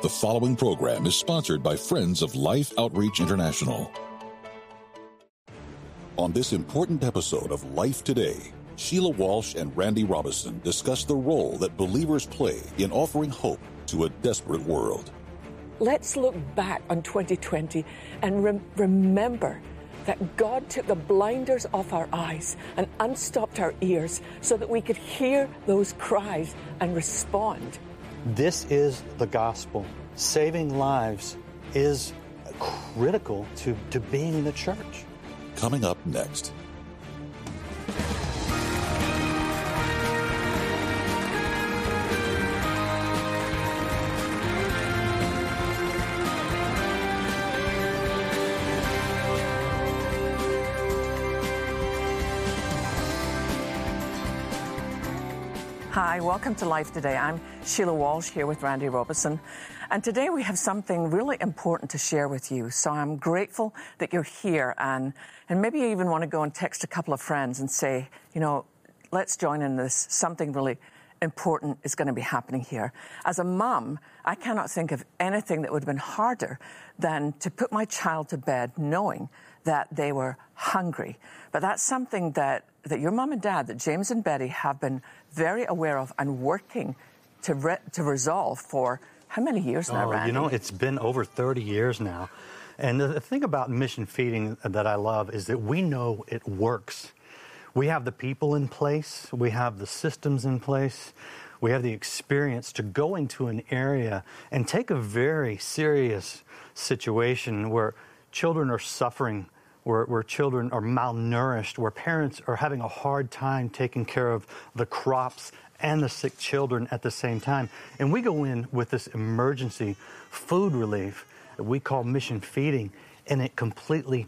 The following program is sponsored by Friends of Life Outreach International. On this important episode of Life Today, Sheila Walsh and Randy Robison discuss the role that believers play in offering hope to a desperate world. Let's look back on 2020 and remember that God took the blinders off our eyes and unstopped our ears so that we could hear those cries and respond. This is the gospel. Saving lives is critical to being in the church. Coming up next. Hi, welcome to Life Today. I'm Sheila Walsh here with Randy Robison. And today we have something really important to share with you. So I'm grateful that you're here, and maybe you even want to go and text a couple of friends and say, you know, let's join in this. Something really important is going to be happening here. As a mum, I cannot think of anything that would have been harder than to put my child to bed knowing that they were hungry. But that's something that your mum and dad, that James and Betty have been very aware of and working to resolve for how many years now, Randy? You know, it's been over 30 years now. And the thing about mission feeding that I love is that we know it works. We have the people in place. We have the systems in place. We have the experience to go into an area and take a very serious situation where children are suffering, where children are malnourished, where parents are having a hard time taking care of the crops and the sick children at the same time. And we go in with this emergency food relief that we call mission feeding, and it completely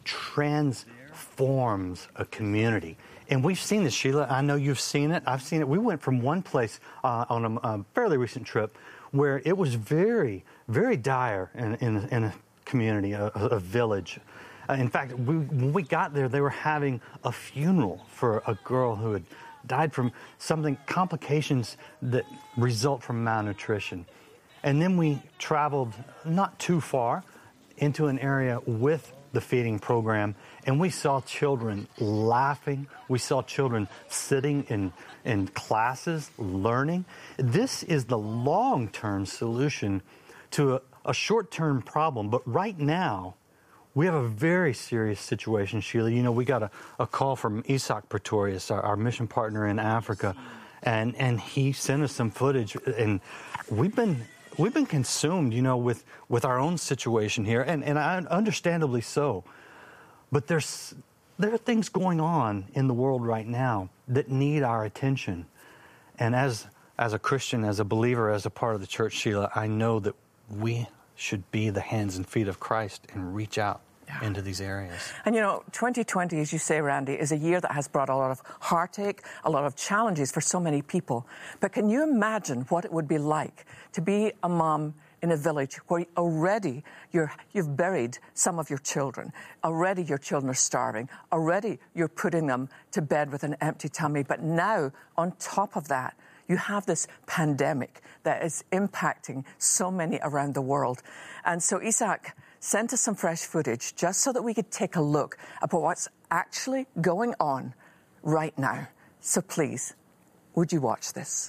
transforms a community. And we've seen this, Sheila. I know you've seen it. I've seen it. We went from one place on a fairly recent trip where it was very, very dire in a community, a village. In fact, when we got there, they were having a funeral for a girl who had died from complications that result from malnutrition. And then we traveled not too far into an area with the feeding program, and we saw children laughing. We saw children sitting in classes, learning. This is the long-term solution to a short-term problem. But right now, we have a very serious situation, Sheila. You know, we got a call from Isaac Pretorius, our mission partner in Africa, and he sent us some footage, and we've been consumed, you know, with our own situation here, and understandably so. But there are things going on in the world right now that need our attention. And as a Christian, as a believer, as a part of the church, Sheila, I know that we should be the hands and feet of Christ and reach out into these areas. And you know, 2020, as you say, Randy, is a year that has brought a lot of heartache, a lot of challenges for so many people. But can you imagine what it would be like to be a mom in a village where already you've buried some of your children, already your children are starving, already you're putting them to bed with an empty tummy, but now, on top of that, you have this pandemic that is impacting so many around the world. And so Isaac sent us some fresh footage just so that we could take a look at what's actually going on right now. So please, would you watch this?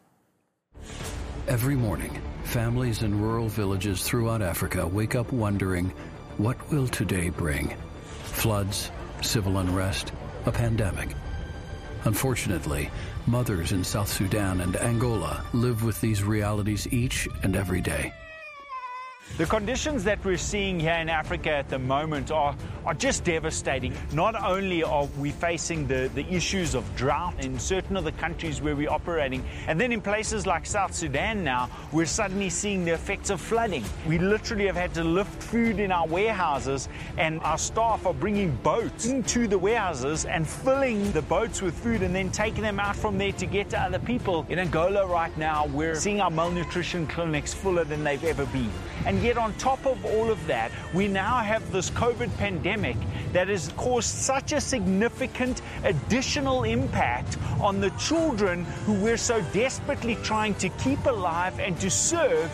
Every morning, families in rural villages throughout Africa wake up wondering, what will today bring? Floods, civil unrest, a pandemic. Unfortunately, mothers in South Sudan and Angola live with these realities each and every day. The conditions that we're seeing here in Africa at the moment are just devastating. Not only are we facing the issues of drought in certain of the countries where we're operating, and then in places like South Sudan now, we're suddenly seeing the effects of flooding. We literally have had to lift food in our warehouses, and our staff are bringing boats into the warehouses and filling the boats with food and then taking them out from there to get to other people. In Angola right now, we're seeing our malnutrition clinics fuller than they've ever been. And yet on top of all of that, we now have this COVID pandemic that has caused such a significant additional impact on the children who we're so desperately trying to keep alive and to serve.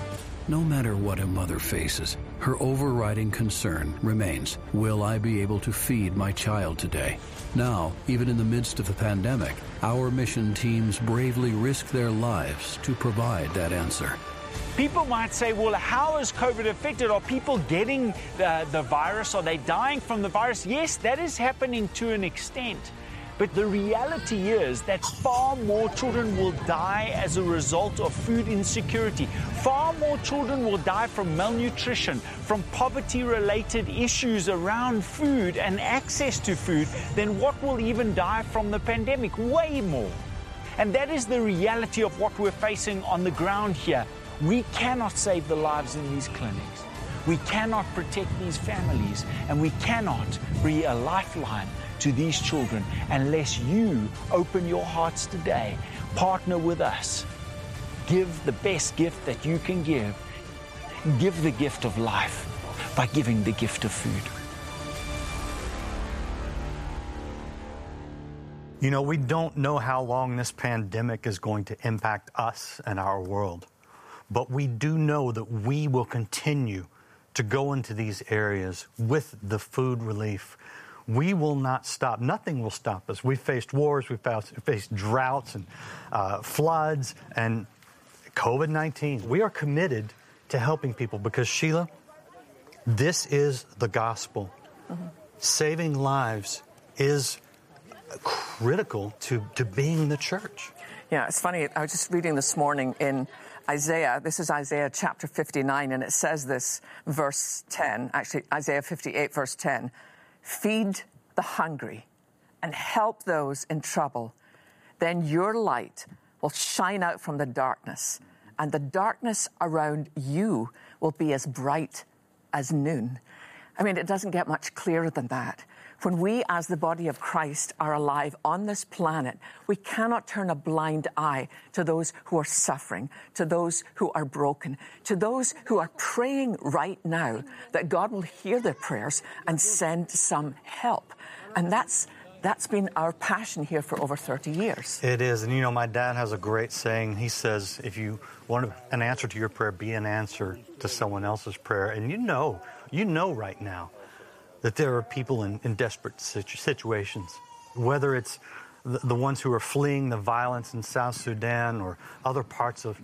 No matter what a mother faces, her overriding concern remains, will I be able to feed my child today? Now, even in the midst of the pandemic, our mission teams bravely risk their lives to provide that answer. People might say, well, how is COVID affected? Are people getting the virus? Are they dying from the virus? Yes, that is happening to an extent. But the reality is that far more children will die as a result of food insecurity. Far more children will die from malnutrition, from poverty-related issues around food and access to food than what will even die from the pandemic. Way more. And that is the reality of what we're facing on the ground here. We cannot save the lives in these clinics. We cannot protect these families, and we cannot be a lifeline to these children unless you open your hearts today, partner with us, give the best gift that you can give the gift of life by giving the gift of food. You know, we don't know how long this pandemic is going to impact us and our world, but we do know that we will continue to go into these areas with the food relief. We will not stop. Nothing will stop us. We've faced wars, we've faced droughts and floods and COVID-19. We are committed to helping people because, Sheila, this is the gospel. Mm-hmm. Saving lives is critical to being the church. Yeah, it's funny. I was just reading this morning in Isaiah. This is Isaiah chapter 59, and it says this, verse 10, actually Isaiah 58, verse 10. Feed the hungry and help those in trouble. Then your light will shine out from the darkness, and the darkness around you will be as bright as noon. I mean, it doesn't get much clearer than that. When we, as the body of Christ, are alive on this planet, we cannot turn a blind eye to those who are suffering, to those who are broken, to those who are praying right now that God will hear their prayers and send some help. And that's been our passion here for over 30 years. It is. And, you know, my dad has a great saying. He says, if you want an answer to your prayer, be an answer to someone else's prayer. And you know right now that there are people in desperate situations, whether it's the ones who are fleeing the violence in South Sudan or other parts of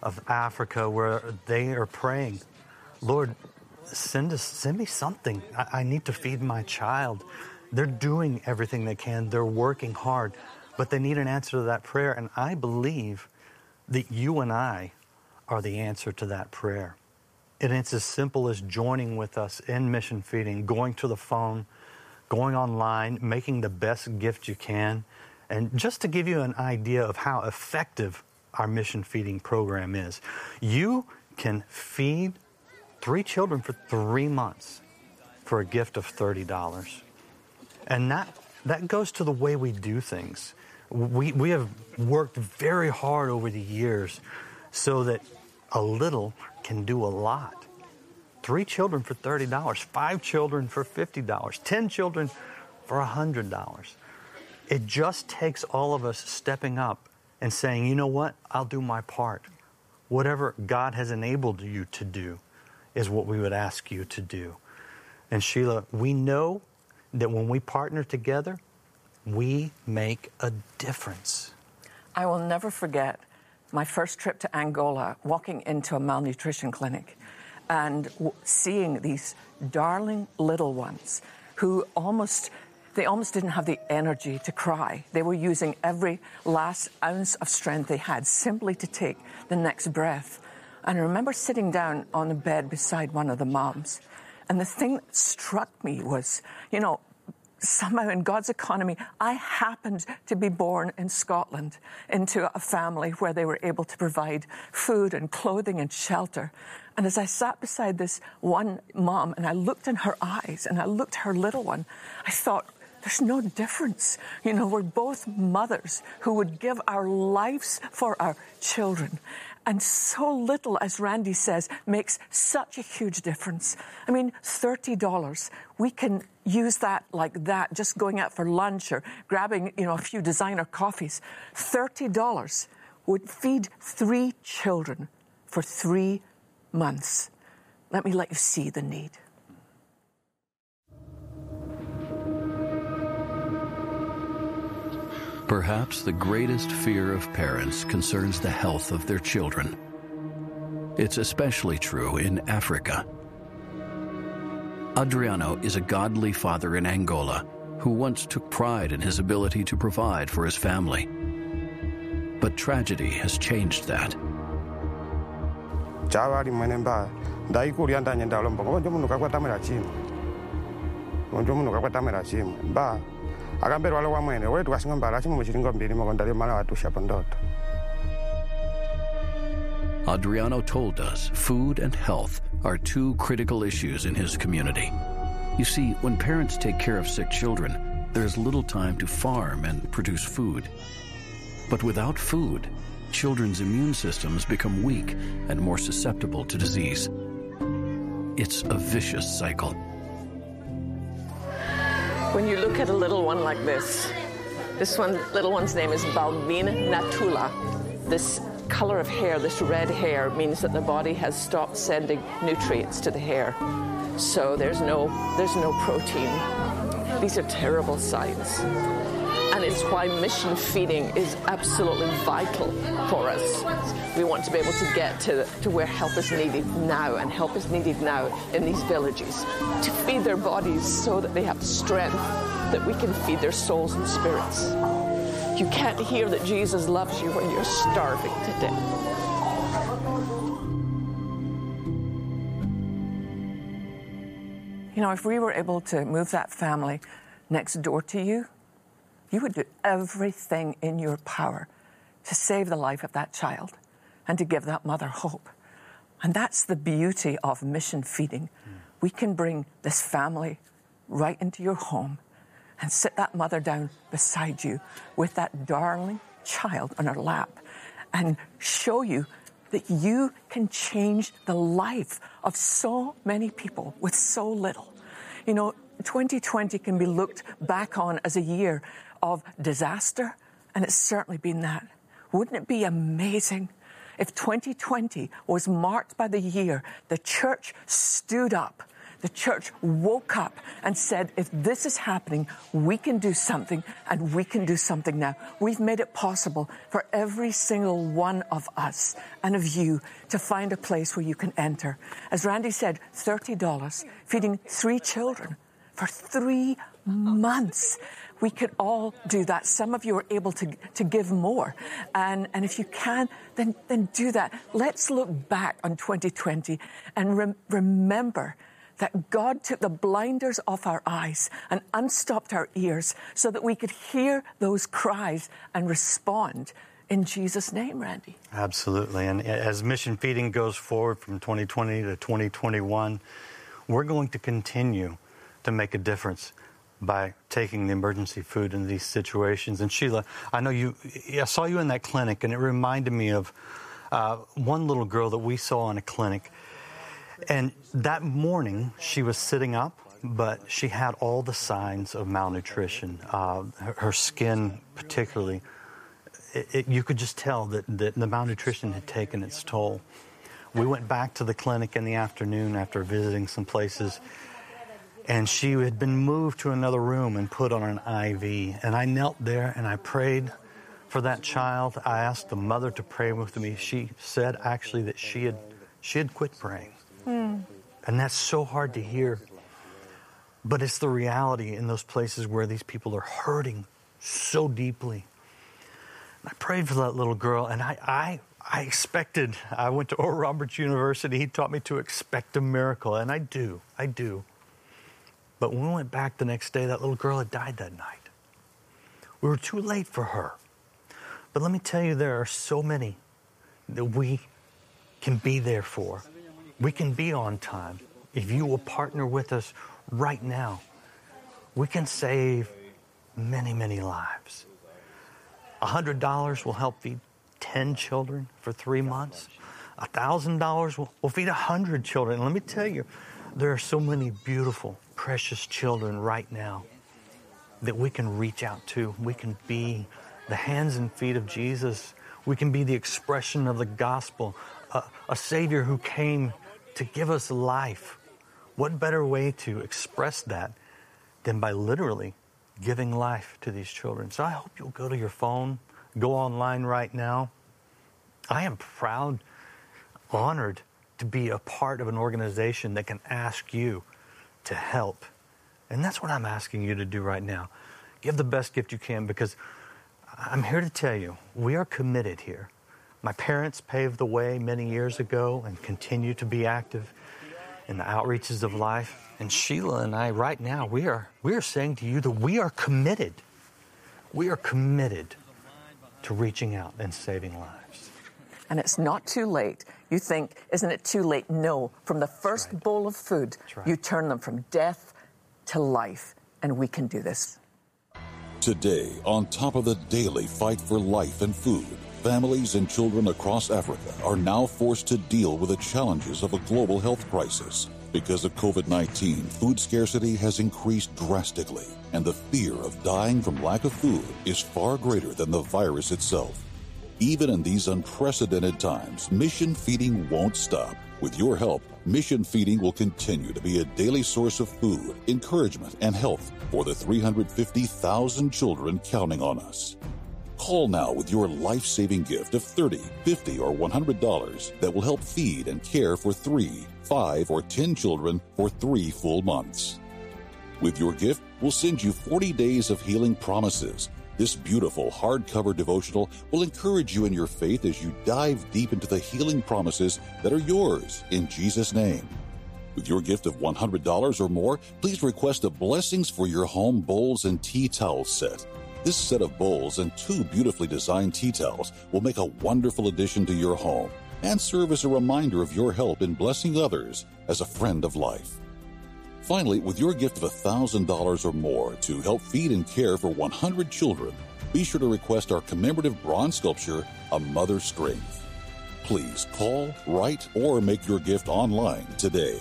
Africa where they are praying, Lord, send me something. I need to feed my child. They're doing everything they can. They're working hard, but they need an answer to that prayer. And I believe that you and I are the answer to that prayer. And it's as simple as joining with us in mission feeding, going to the phone, going online, making the best gift you can. And just to give you an idea of how effective our mission feeding program is, you can feed 3 children for 3 months for a gift of $30. And that goes to the way we do things. We have worked very hard over the years so that a little can do a lot. 3 children for $30, 5 children for $50, 10 children for $100. It just takes all of us stepping up and saying, you know what, I'll do my part. Whatever God has enabled you to do is what we would ask you to do. And Sheila, we know that when we partner together, we make a difference. I will never forget my first trip to Angola, walking into a malnutrition clinic and seeing these darling little ones who almost didn't have the energy to cry. They were using every last ounce of strength they had simply to take the next breath. And I remember sitting down on a bed beside one of the moms, and the thing that struck me was, you know, somehow in God's economy, I happened to be born in Scotland into a family where they were able to provide food and clothing and shelter. And as I sat beside this one mom and I looked in her eyes and I looked at her little one, I thought, there's no difference. You know, we're both mothers who would give our lives for our children. And so little, as Randy says, makes such a huge difference. I mean, $30, we can use that like that, just going out for lunch or grabbing, you know, a few designer coffees. $30 would feed 3 children for 3 months. Let me let you see the need. Perhaps the greatest fear of parents concerns the health of their children. It's especially true in Africa. Adriano is a godly father in Angola who once took pride in his ability to provide for his family. But tragedy has changed that. Adriano told us food and health are two critical issues in his community. You see, when parents take care of sick children, there's little time to farm and produce food. But without food, children's immune systems become weak and more susceptible to disease. It's a vicious cycle. When you look at a little one like this little one's name is Balbina Natula. This color of hair, this red hair, means that the body has stopped sending nutrients to the hair. So there's no protein. These are terrible signs. And it's why mission feeding is absolutely vital for us. We want to be able to get to where help is needed now, and help is needed now in these villages, to feed their bodies so that they have strength, that we can feed their souls and spirits. You can't hear that Jesus loves you when you're starving to death. You know, if we were able to move that family next door to you, you would do everything in your power to save the life of that child and to give that mother hope. And that's the beauty of mission feeding. We can bring this family right into your home and sit that mother down beside you with that darling child on her lap and show you that you can change the life of so many people with so little. You know, 2020 can be looked back on as a year of disaster, and it's certainly been that. Wouldn't it be amazing if 2020 was marked by the year the church stood up, the church woke up and said, if this is happening, we can do something, and we can do something now. We've made it possible for every single one of us and of you to find a place where you can enter. As Randy said, $30, feeding 3 children for 3 months. We could all do that. Some of you are able to give more. And if you can, then do that. Let's look back on 2020 and remember that God took the blinders off our eyes and unstopped our ears so that we could hear those cries and respond in Jesus' name, Randy. Absolutely. And as mission feeding goes forward from 2020 to 2021, we're going to continue to make a difference by taking the emergency food in these situations. And Sheila, I know I saw you in that clinic, and it reminded me of one little girl that we saw in a clinic. And that morning, she was sitting up, but she had all the signs of malnutrition. Her skin particularly, you could just tell that the malnutrition had taken its toll. We went back to the clinic in the afternoon after visiting some places, and she had been moved to another room and put on an IV. And I knelt there and I prayed for that child. I asked the mother to pray with me. She said actually that she had quit praying. And that's so hard to hear. But it's the reality in those places where these people are hurting so deeply. And I prayed for that little girl, and I expected. I went to Oral Roberts University. He taught me to expect a miracle, and I do. But when we went back the next day, that little girl had died that night. We were too late for her. But let me tell you, there are so many that we can be there for. We can be on time. If you will partner with us right now, we can save many, many lives. $100 will help feed 10 children for 3 months. $1,000 will feed 100 children. And let me tell you, there are so many beautiful, precious children right now that we can reach out to. We can be the hands and feet of Jesus. We can be the expression of the gospel, a Savior who came to give us life. What better way to express that than by literally giving life to these children? So I hope you'll go to your phone, go online right now. I am proud, honored to be a part of an organization that can ask you to help. And that's what I'm asking you to do right now. Give the best gift you can, because I'm here to tell you, we are committed here. My parents paved the way many years ago and continue to be active in the outreaches of life. And Sheila and I right now, we are saying to you that we are committed. We are committed to reaching out and saving lives. And it's not too late. You think, isn't it too late? No. From the first bowl of food, you turn them from death to life. And we can do this. Today, on top of the daily fight for life and food, families and children across Africa are now forced to deal with the challenges of a global health crisis. Because of COVID-19, food scarcity has increased drastically, and the fear of dying from lack of food is far greater than the virus itself. Even in these unprecedented times, Mission Feeding won't stop. With your help, Mission Feeding will continue to be a daily source of food, encouragement, and health for the 350,000 children counting on us. Call now with your life-saving gift of $30, $50, or $100 that will help feed and care for 3, 5, or 10 children for 3 full months. With your gift, we'll send you 40 Days of Healing Promises. This beautiful hardcover devotional will encourage you in your faith as you dive deep into the healing promises that are yours in Jesus' name. With your gift of $100 or more, please request a Blessings for Your Home Bowls and Tea Towel set. This set of bowls and 2 beautifully designed tea towels will make a wonderful addition to your home and serve as a reminder of your help in blessing others as a friend of life. Finally, with your gift of $1,000 or more to help feed and care for 100 children, be sure to request our commemorative bronze sculpture, A Mother's Strength. Please call, write, or make your gift online today.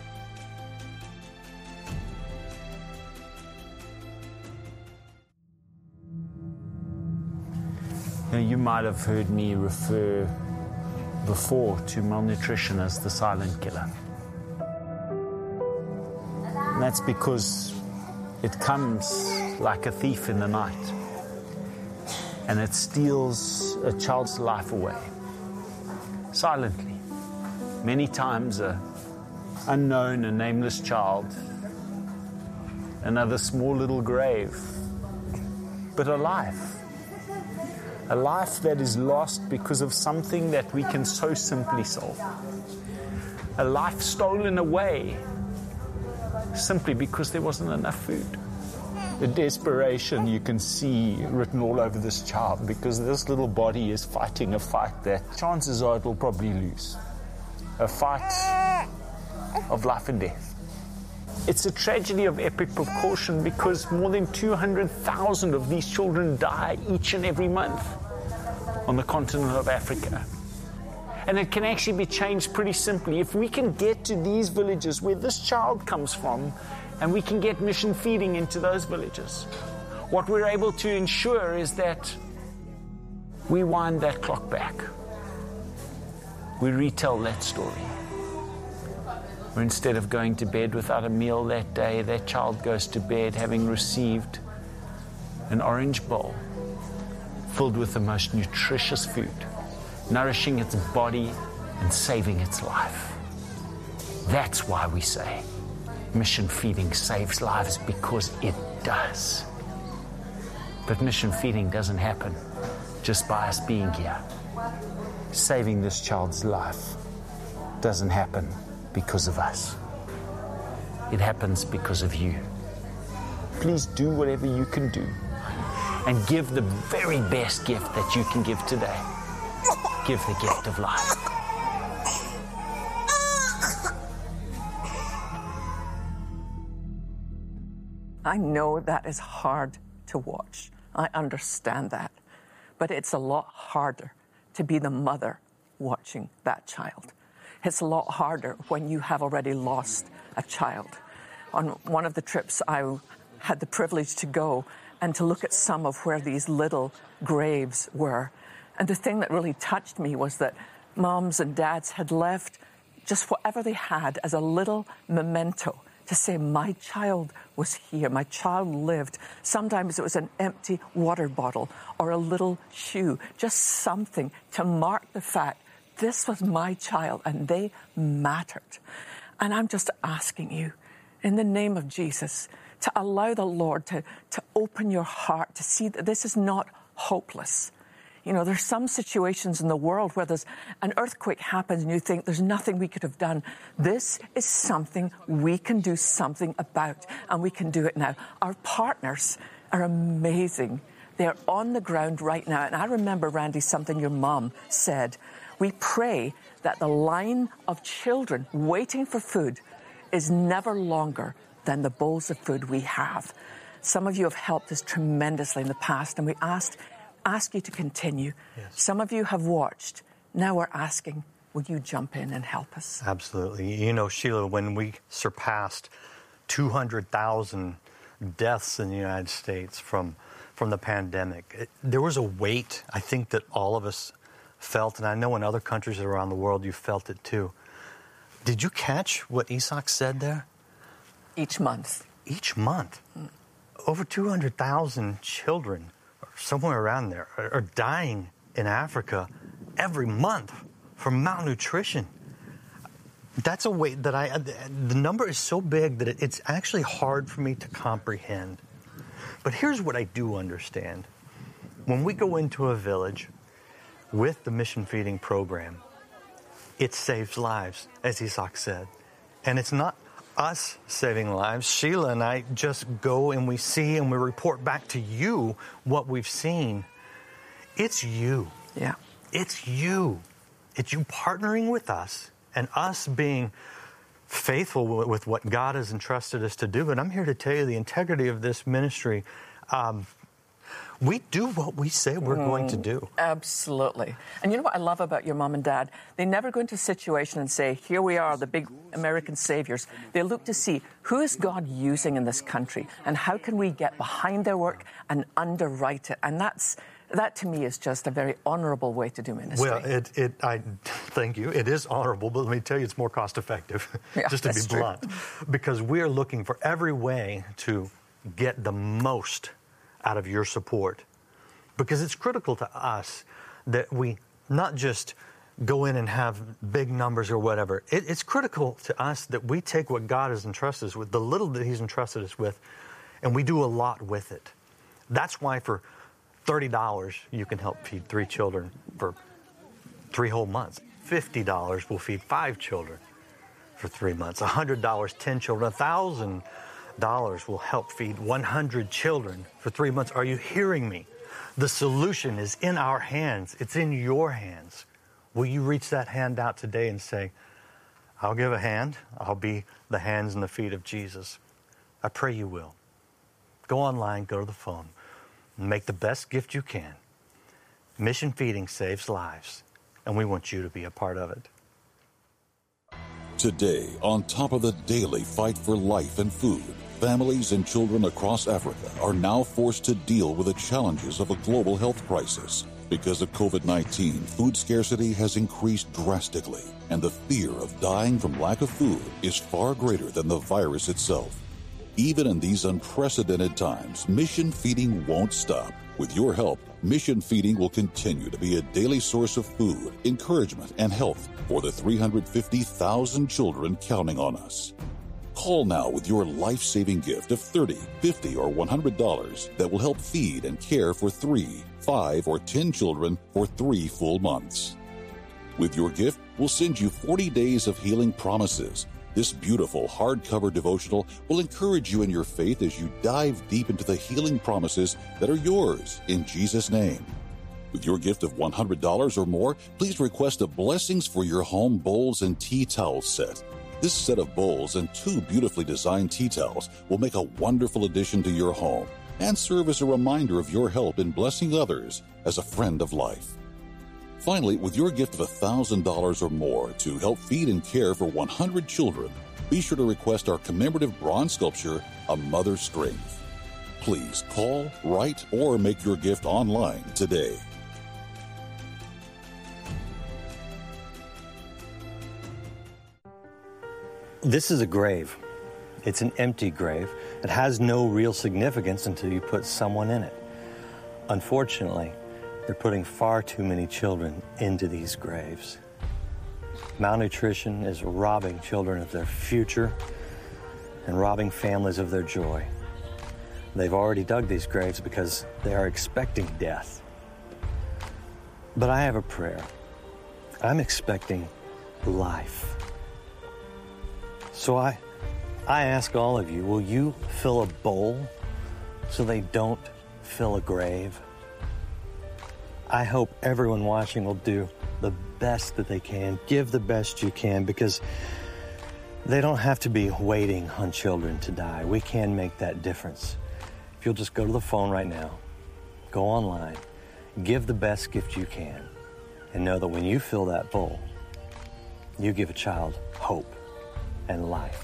Now, you might have heard me refer before to malnutrition as the silent killer. And that's because it comes like a thief in the night, and it steals a child's life away, silently. Many times an unknown and nameless child, another small little grave, but a life that is lost because of something that we can so simply solve. A life stolen away simply because there wasn't enough food. The desperation you can see written all over this child, because this little body is fighting a fight that chances are it will probably lose. A fight of life and death. It's a tragedy of epic proportion because more than 200,000 of these children die each and every month on the continent of Africa. And it can actually be changed pretty simply. If we can get to these villages where this child comes from, and we can get Mission Feeding into those villages, what we're able to ensure is that we wind that clock back. We retell that story. Where instead of going to bed without a meal that day, that child goes to bed having received an orange bowl filled with the most nutritious food, nourishing its body and saving its life. That's why we say Mission Feeding saves lives, because it does. But Mission Feeding doesn't happen just by us being here. Saving this child's life doesn't happen because of us. It happens because of you. Please do whatever you can do and give the very best gift that you can give today. Give the gift of life. I know that is hard to watch. I understand that. But it's a lot harder to be the mother watching that child. It's a lot harder when you have already lost a child. On one of the trips, I had the privilege to go and to look at some of where these little graves were. And the thing that really touched me was that moms and dads had left just whatever they had as a little memento to say, my child was here, my child lived. Sometimes it was an empty water bottle or a little shoe, just something to mark the fact this was my child and they mattered. And I'm just asking you, in the name of Jesus, to allow the Lord to open your heart to see that this is not hopeless. You know, there's some situations in the world where there's an earthquake happens and you think there's nothing we could have done. This is something we can do something about, and we can do it now. Our partners are amazing. They're on the ground right now. And I remember, Randy, something your mom said. We pray that the line of children waiting for food is never longer than the bowls of food we have. Some of you have helped us tremendously in the past, and we ask you to continue. Yes. Some of you have watched. Now we're asking, will you jump in and help us? Absolutely. You know, Sheila, when we surpassed 200,000 deaths in the United States from the pandemic, there was a weight, I think, that all of us felt, and I know in other countries around the world you felt it too. Did you catch what Isak said there? Each month. Each month. Over 200,000 children, or somewhere around there, are dying in Africa every month from malnutrition. That's a weight that the number is so big that it's actually hard for me to comprehend. But here's what I do understand. When we go into a village with the mission feeding program, it saves lives, as Isak said. And it's not us saving lives. Sheila and I just go and we see and we report back to you what we've seen. It's you. Yeah. It's you. It's you partnering with us and us being faithful with what God has entrusted us to do. And I'm here to tell you the integrity of this ministry. We do what we say we're going to do. Absolutely. And you know what I love about your mom and dad? They never go into a situation and say, here we are, the big American saviors. They look to see, who is God using in this country? And how can we get behind their work and underwrite it? And that to me is just a very honorable way to do ministry. Well, I thank you. It is honorable, but let me tell you, it's more cost effective, Yeah, just to be blunt. Because we are looking for every way to get the most out of your support, because it's critical to us that we not just go in and have big numbers or whatever. It's critical to us that we take what God has entrusted us with, the little that He's entrusted us with, and we do a lot with it. That's why for $30 you can help feed 3 children for 3 whole months. $50 will feed 5 children for 3 months. $100, 10 children. $1,000 will help feed 100 children for 3 months. Are you hearing me? The solution is in our hands. It's in your hands. Will you reach that hand out today and say, I'll give a hand. I'll be the hands and the feet of Jesus. I pray you will. Go online, go to the phone, and make the best gift you can. Mission feeding saves lives, and we want you to be a part of it. Today, on top of the daily fight for life and food, families and children across Africa are now forced to deal with the challenges of a global health crisis. Because of COVID-19, food scarcity has increased drastically, and the fear of dying from lack of food is far greater than the virus itself. Even in these unprecedented times, mission feeding won't stop. With your help, Mission Feeding will continue to be a daily source of food, encouragement, and health for the 350,000 children counting on us. Call now with your life-saving gift of $30, $50, or $100 that will help feed and care for 3, 5, or 10 children for 3 full months. With your gift, we'll send you 40 Days of Healing Promises. This beautiful hardcover devotional will encourage you in your faith as you dive deep into the healing promises that are yours in Jesus' name. With your gift of $100 or more, please request a Blessings for Your Home Bowls and Tea Towel set. This set of bowls and 2 beautifully designed tea towels will make a wonderful addition to your home and serve as a reminder of your help in blessing others as a friend of life. Finally, with your gift of $1,000 or more to help feed and care for 100 children, be sure to request our commemorative bronze sculpture, A Mother's Strength. Please call, write, or make your gift online today. This is a grave. It's an empty grave. It has no real significance until you put someone in it. Unfortunately, they're putting far too many children into these graves. Malnutrition is robbing children of their future and robbing families of their joy. They've already dug these graves because they are expecting death. But I have a prayer. I'm expecting life. So I ask all of you, will you fill a bowl so they don't fill a grave? I hope everyone watching will do the best that they can. Give the best you can, because they don't have to be waiting on children to die. We can make that difference. If you'll just go to the phone right now, go online, give the best gift you can, and know that when you fill that bowl, you give a child hope and life.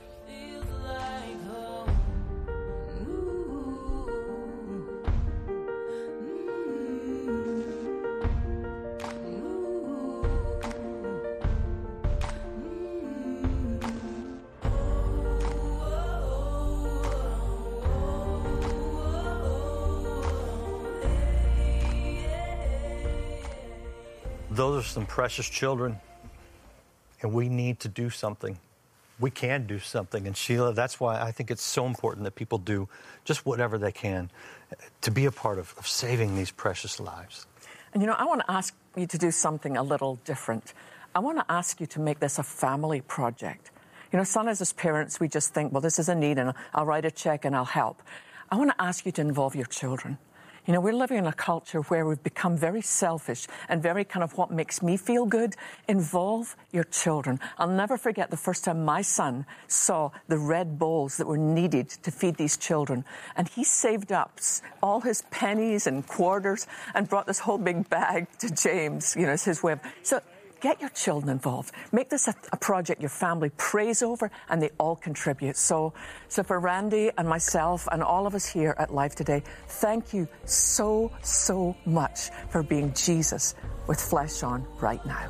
Those are some precious children, and we need to do something. We can do something. And Sheila, that's why I think it's so important that people do just whatever they can to be a part of saving these precious lives. And I want to ask you to do something a little different. I want to ask you to make this a family project. Sometimes as parents, we just think, well, this is a need, and I'll write a check and I'll help. I want to ask you to involve your children. We're living in a culture where we've become very selfish and very kind of what makes me feel good. Involve your children. I'll never forget the first time my son saw the red bowls that were needed to feed these children. And he saved up all his pennies and quarters and brought this whole big bag to James, it's his way of... So get your children involved. Make this a project your family prays over, and they all contribute. So for Randy and myself and all of us here at Life Today, thank you so, so much for being Jesus with flesh on right now.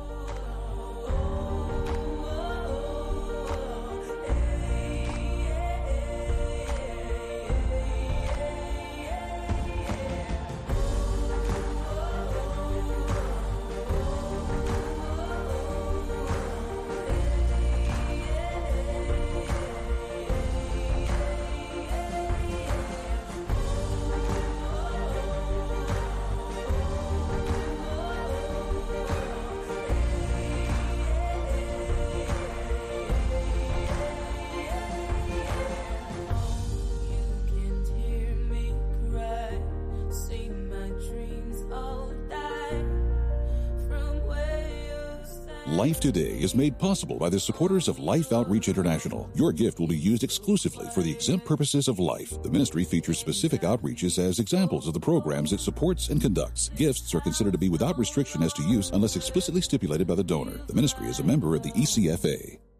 Life Today is made possible by the supporters of Life Outreach International. Your gift will be used exclusively for the exempt purposes of life. The ministry features specific outreaches as examples of the programs it supports and conducts. Gifts are considered to be without restriction as to use unless explicitly stipulated by the donor. The ministry is a member of the ECFA.